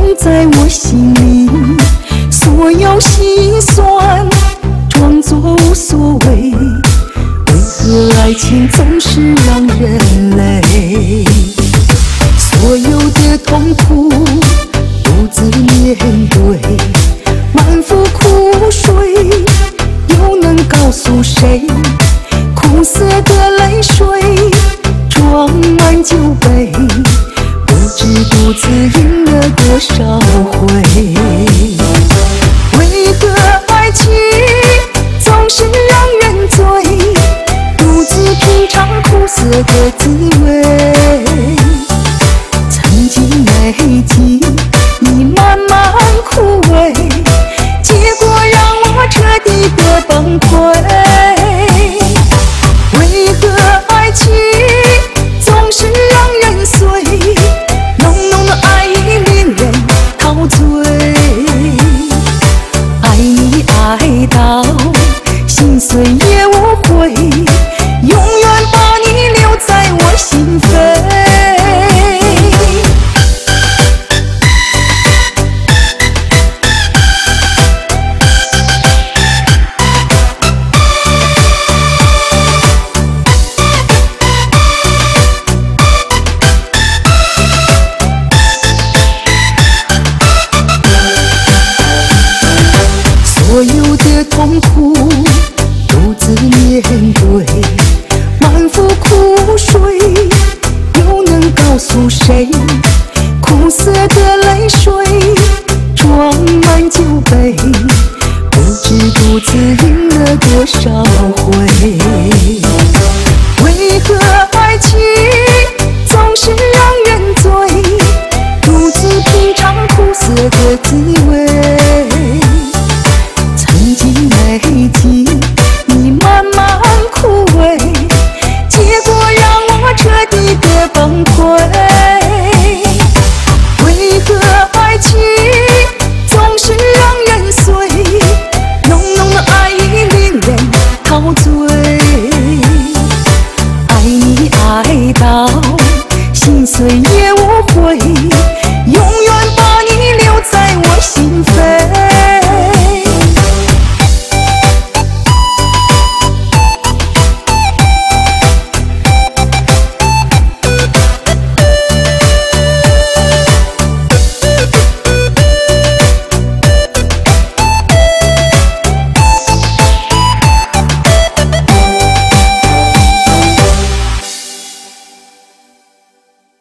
在我心里，所有心酸装作无所谓。为何爱情总是让人累？所有的痛苦独自面对，满腹苦水又能告诉谁？苦涩的泪水装满酒杯，不知独自饮了多少回。为何爱情总是让人醉？独自品尝苦涩的滋味。曾经美景已慢慢枯萎，结果让我彻底的崩溃。为何爱情总是让人碎？浓浓的爱已令人陶醉。爱你爱到心碎也无悔，永远把你留在我心扉。所有的痛苦独自面对，满腹苦水又能告诉谁？苦涩的泪水装满酒杯，不知独自饮了多少回。为何爱情总是让人醉？独自品尝苦涩的滋